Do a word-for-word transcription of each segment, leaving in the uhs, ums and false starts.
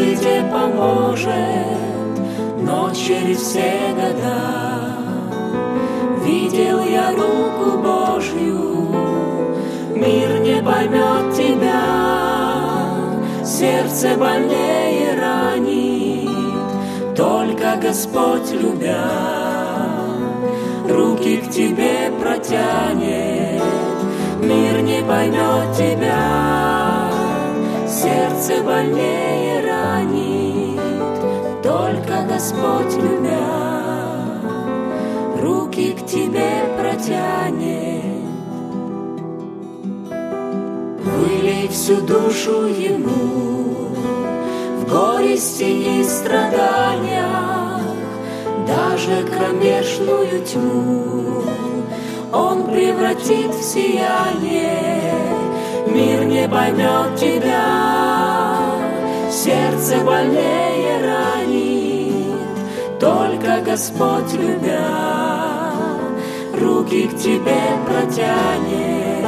выйти поможет, но через все года видел я руку Божью, мир не поймет тебя, сердце больнее ранит, только Господь, любя, руки к тебе протянет. Мир не поймет тебя, сердце больнее ранит, только Господь, любя, руки к тебе протянет. Вылей всю душу Ему в горести и страданиях, даже кромешную тьму Он превратит в сияние. Мир не поймет тебя, сердце больнее ранит, только Господь, любя, руки к тебе протянет.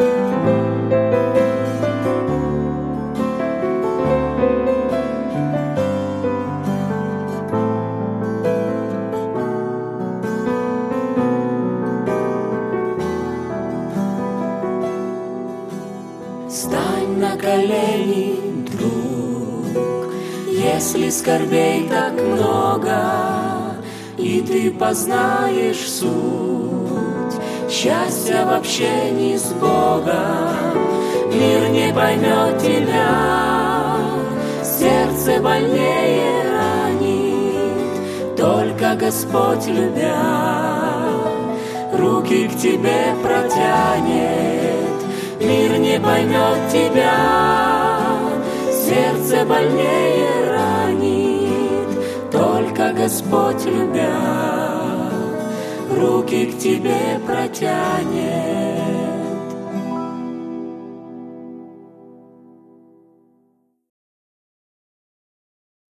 Стань на колени, друг, если скорбей так много, и ты познаешь суть счастья в общении с Богом. Мир не поймет тебя, сердце больнее ранит, только Господь, любя, руки к тебе протянет. Мир не поймет тебя, сердце больнее ранит, только Господь, любя, руки к тебе протянет.